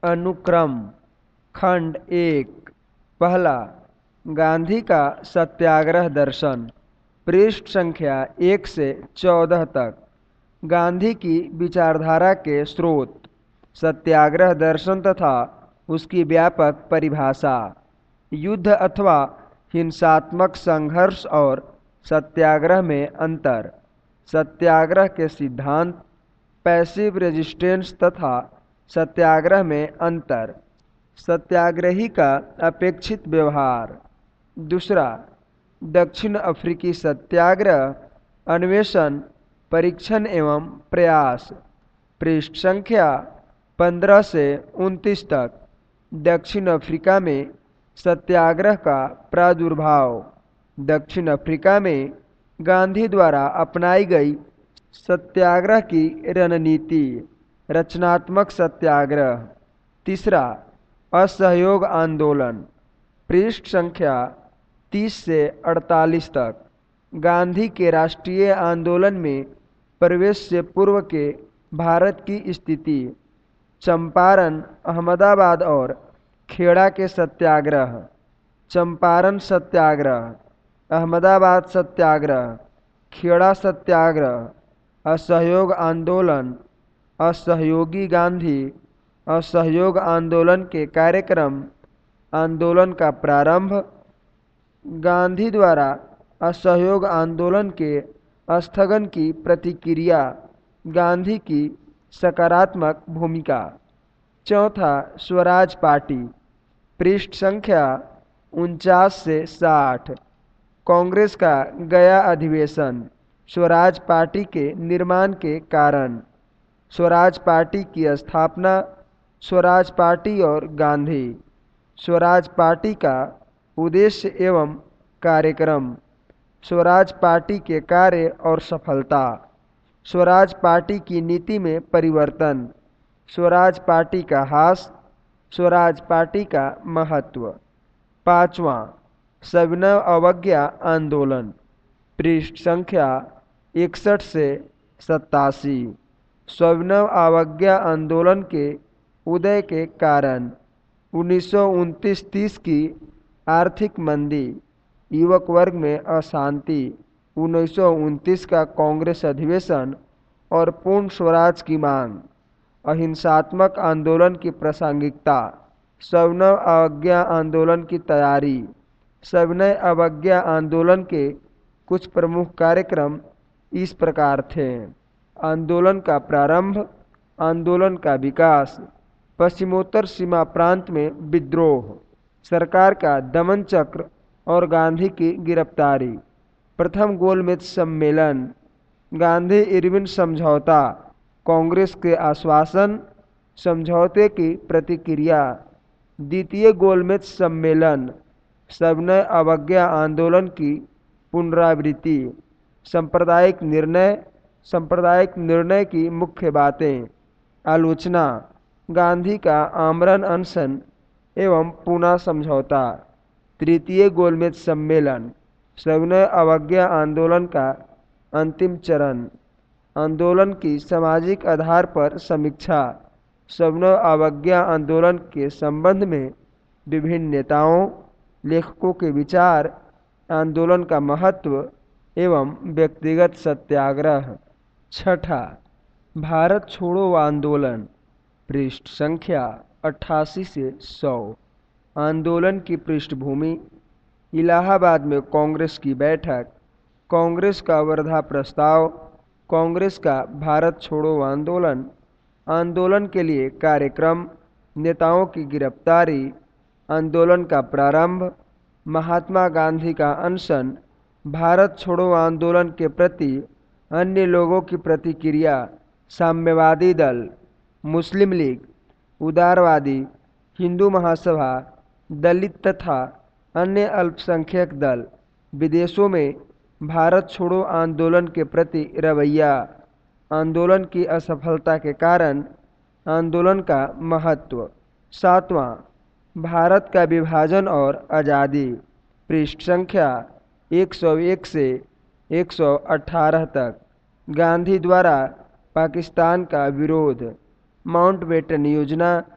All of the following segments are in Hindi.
अनुक्रम खंड 1। पहला, गांधी का सत्याग्रह दर्शन। पृष्ठ संख्या 1 से 14 तक। गांधी की विचारधारा के स्रोत, सत्याग्रह दर्शन तथा उसकी व्यापक परिभाषा, युद्ध अथवा हिंसात्मक संघर्ष और सत्याग्रह में अंतर, सत्याग्रह के सिद्धांत, पैसिव रेजिस्टेंस तथा सत्याग्रह में अंतर, सत्याग्रही का अपेक्षित व्यवहार। दूसरा, दक्षिण अफ्रीकी सत्याग्रह अन्वेषण, परीक्षण एवं प्रयास। पृष्ठ संख्या 15 से 29 तक। दक्षिण अफ्रीका में सत्याग्रह का प्रादुर्भाव। दक्षिण अफ्रीका में गांधी द्वारा अपनाई गई सत्याग्रह की रणनीति, रचनात्मक सत्याग्रह। तीसरा, असहयोग आंदोलन। पृष्ठ संख्या 30 से 48 तक। गांधी के राष्ट्रीय आंदोलन में प्रवेश से पूर्व के भारत की स्थिति, चंपारण, अहमदाबाद और खेड़ा के सत्याग्रह, चंपारण सत्याग्रह, अहमदाबाद सत्याग्रह, खेड़ा सत्याग्रह, असहयोग आंदोलन, असहयोगी गांधी, असहयोग आंदोलन के कार्यक्रम, आंदोलन का प्रारंभ, गांधी द्वारा असहयोग आंदोलन के स्थगन की प्रतिक्रिया, गांधी की सकारात्मक भूमिका। चौथा, स्वराज पार्टी। पृष्ठ संख्या 49 से 60। कांग्रेस का गया अधिवेशन, स्वराज पार्टी के निर्माण के कारण, स्वराज पार्टी की स्थापना, स्वराज पार्टी और गांधी, स्वराज पार्टी का उद्देश्य एवं कार्यक्रम, स्वराज पार्टी के कार्य और सफलता, स्वराज पार्टी की नीति में परिवर्तन, स्वराज पार्टी का ह्रास, स्वराज पार्टी का महत्व। पांचवा, सविनय अवज्ञा आंदोलन। पृष्ठ संख्या 61 से 87। सविनय अवज्ञा आंदोलन के उदय के कारण, 1929-30 की आर्थिक मंदी, युवक वर्ग में अशांति, 1929 का कांग्रेस अधिवेशन और पूर्ण स्वराज की मांग, अहिंसात्मक आंदोलन की प्रासंगिकता, सविनय अवज्ञा आंदोलन की तैयारी। सविनय अवज्ञा आंदोलन के कुछ प्रमुख कार्यक्रम इस प्रकार थे: आंदोलन का प्रारंभ, आंदोलन का विकास, पश्चिमोत्तर सीमा प्रांत में विद्रोह, सरकार का दमन चक्र और गांधी की गिरफ्तारी, प्रथम गोलमेज सम्मेलन, गांधी इरविन समझौता, कांग्रेस के आश्वासन, समझौते की प्रतिक्रिया, द्वितीय गोलमेज सम्मेलन, सविनय अवज्ञा आंदोलन की पुनरावृत्ति, सांप्रदायिक निर्णय की मुख्य बातें, आलोचना, गांधी का आमरण अनशन एवं पूना समझौता, तृतीय गोलमेज सम्मेलन, सविनय अवज्ञा आंदोलन का अंतिम चरण, आंदोलन की सामाजिक आधार पर समीक्षा, सविनय अवज्ञा आंदोलन के संबंध में विभिन्न नेताओं, लेखकों के विचार, आंदोलन का महत्व एवं व्यक्तिगत सत्याग्रह। छठा, भारत छोड़ो आंदोलन। पृष्ठ संख्या 88 से 100। आंदोलन की पृष्ठभूमि, इलाहाबाद में कांग्रेस की बैठक, कांग्रेस का वर्धा प्रस्ताव, कांग्रेस का भारत छोड़ो आंदोलन, आंदोलन के लिए कार्यक्रम, नेताओं की गिरफ्तारी, आंदोलन का प्रारंभ, महात्मा गांधी का अनशन, भारत छोड़ो आंदोलन के प्रति अन्य लोगों की प्रतिक्रिया, साम्यवादी दल, मुस्लिम लीग, उदारवादी, हिंदू महासभा, दलित तथा अन्य अल्पसंख्यक दल, विदेशों में भारत छोड़ो आंदोलन के प्रति रवैया, आंदोलन की असफलता के कारण, आंदोलन का महत्व। सातवां, भारत का विभाजन और आज़ादी। पृष्ठ संख्या 101 से 118 तक। गांधी द्वारा पाकिस्तान का विरोध, माउंटबेटन योजना,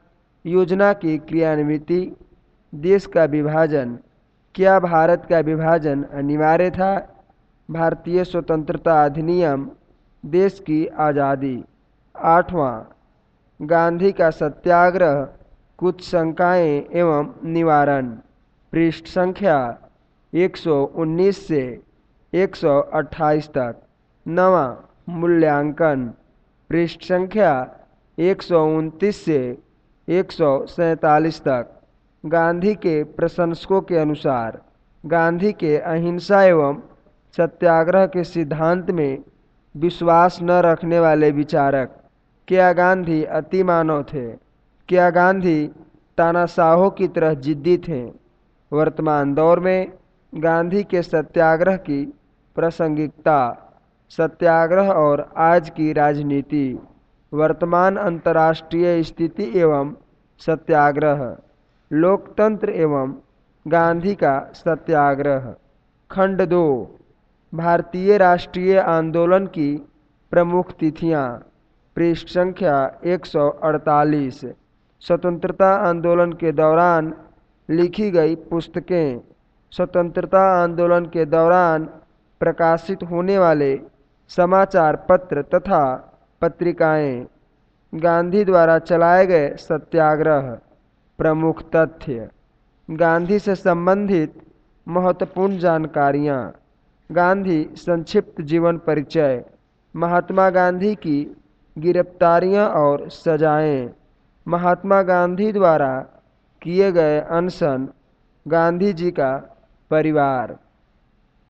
योजना की क्रियान्विति, देश का विभाजन, क्या भारत का विभाजन अनिवार्य था? भारतीय स्वतंत्रता अधिनियम, देश की आज़ादी। 8वां, गांधी का सत्याग्रह, कुछ शंकाएं एवं निवारण। पृष्ठ संख्या 119 से 128 तक। 9वां, मूल्यांकन, पृष्ठ संख्या 129 से 147 तक। गांधी के प्रशंसकों के अनुसार गांधी के अहिंसा एवं सत्याग्रह के सिद्धांत में विश्वास न रखने वाले विचारक, क्या गांधी अतिमानव थे? क्या गांधी तानाशाहों की तरह जिद्दी थे? वर्तमान दौर में गांधी के सत्याग्रह की प्रासंगिकता, सत्याग्रह और आज की राजनीति, वर्तमान अंतर्राष्ट्रीय स्थिति एवं सत्याग्रह, लोकतंत्र एवं गांधी का सत्याग्रह। खंड 2, भारतीय राष्ट्रीय आंदोलन की प्रमुख तिथियां, पृष्ठ संख्या 148। स्वतंत्रता आंदोलन के दौरान लिखी गई पुस्तकें, स्वतंत्रता आंदोलन के दौरान प्रकाशित होने वाले समाचार पत्र तथा पत्रिकाएं, गांधी द्वारा चलाए गए सत्याग्रह। प्रमुख तथ्य, गांधी से संबंधित महत्वपूर्ण जानकारियां। गांधी संक्षिप्त जीवन परिचय, महात्मा गांधी की गिरफ्तारियां और सजाएं, महात्मा गांधी द्वारा किए गए अनशन, गांधी जी का परिवार।